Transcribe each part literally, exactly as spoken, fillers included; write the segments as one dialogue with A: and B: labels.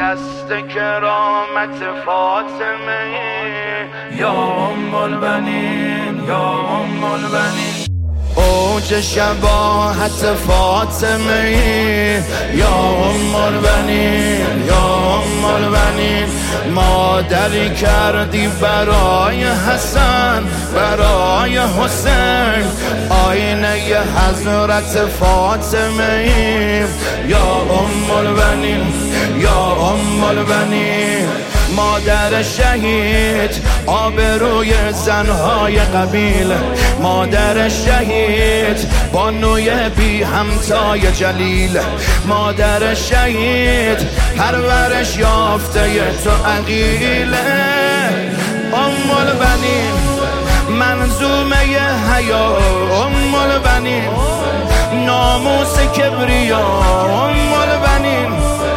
A: دست کرامت فاطمه یا ام البنین یا ام البنین اوج شباهت فاطمه یا ام البنین یا ام البنین مادری کردی برای حسن برای حسین آینه حضرت فاطمه یا ام البنین یا ام البنین مادر شهید آبروی زنهای قبیله مادر شهید بانوی بی همتای جلیل مادر شهید پرورش یافته تو عقیله ام البنین منظومه حیا ام البنین ناموس کبریا ام البنین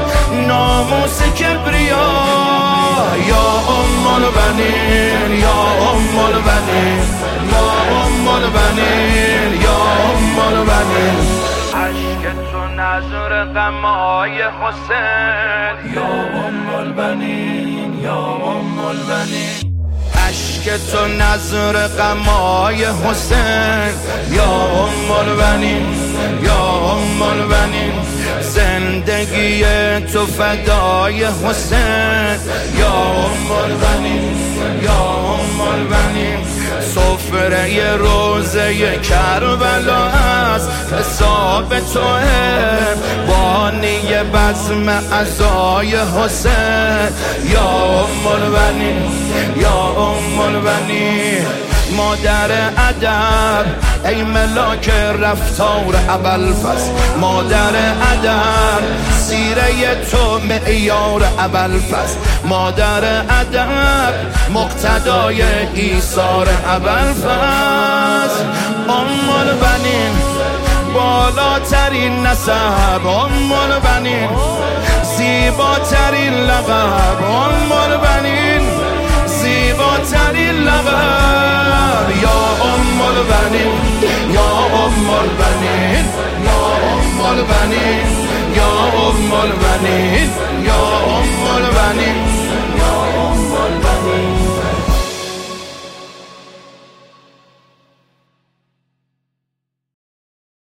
A: ناموس کبریا یا ام البنین یا ام البنین یا ام البنین یا ام البنین عشق تو نظر غمای حسین یا ام البنین یا ام البنین عشق تو نظر غمای حسین یا ام البنین یا ام البنین زندگی تو فدای حسین یا ام البنین یا ام البنین سفره روزه کربلا است حساب توه بانی بزم عزای حسین یا ام البنین یا ام البنین مادر ادب ای ملاک رفتار ابوالفضل مادر ادب سیره تو معیار ابوالفضل مادر ادب مقتدای ایثار ابوالفضل ام البنین بالاترین نسب ام البنین زیباترین لقب ام البنین